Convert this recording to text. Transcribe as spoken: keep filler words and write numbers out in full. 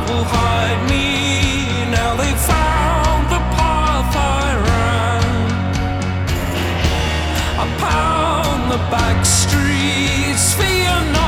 will hide me. Now they found the path I ran. I pound the back streets, fear not.